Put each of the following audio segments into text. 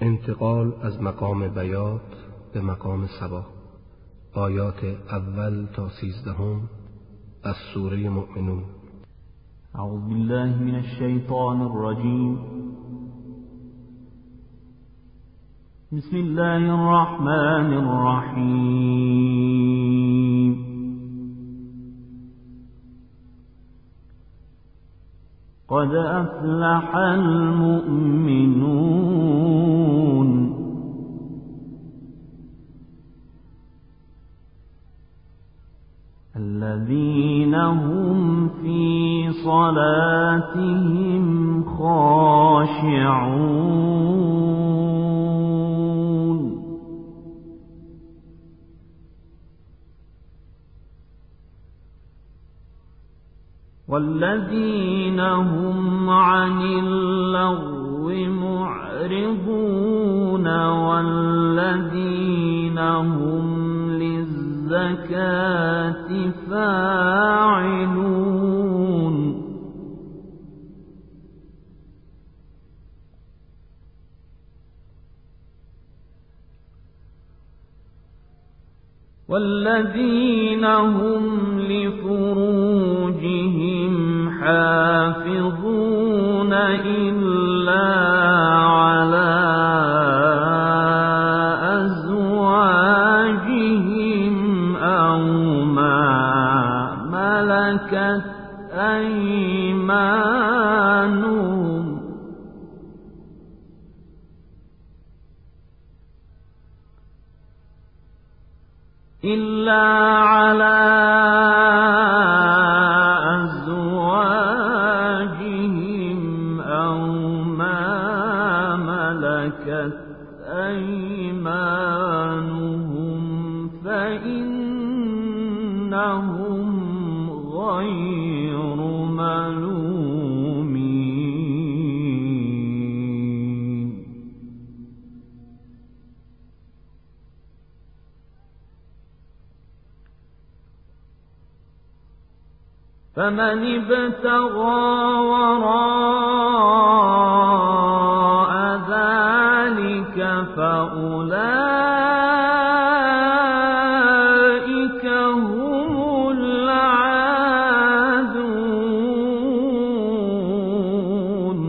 انتقال از مقام بیات به مقام صبا. آیات اول تا 13 از سوره مؤمنون. اعوذ بالله من الشیطان الرجیم. بسم الله الرحمن الرحیم. قد افلح المؤمنون الذين هم في صلاتهم خاشعون والذين هم عن اللغو معرضون والذين هم للزكاة فاعلون والذين هم لفروجهم حافظون إلا على أزواجهم أو ما ملكت أيمانهم إلا على أزواجهم أو ما ملكت أيمانهم فإنهم غير ملومين. فمن ابتغى وراء ذلك فأولئك هم العادون.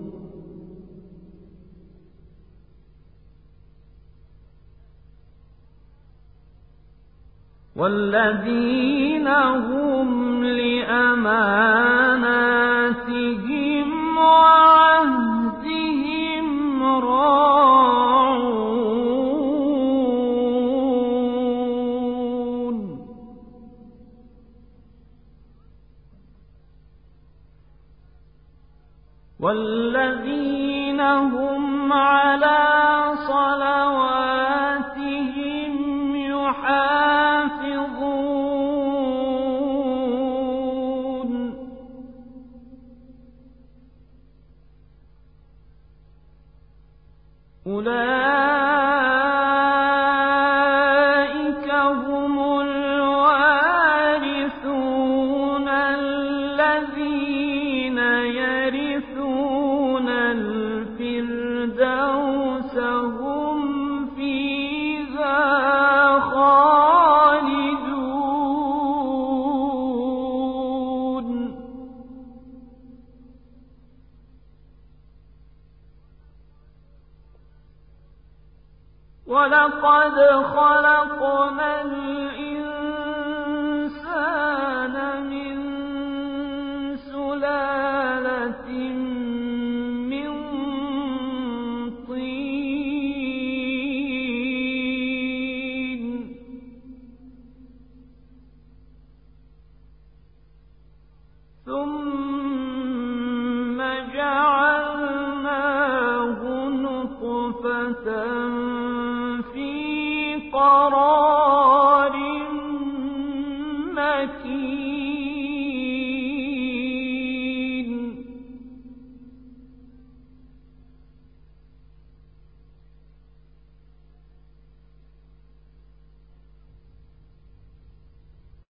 والذين هم لأماناتهم وعهدهم راعون. والذين هم على صلواتهم يحافظون. أولئك هم الوارثون الذين يرثون الفردوس هم فيها خالدون. ولقد خلقنا الإنسان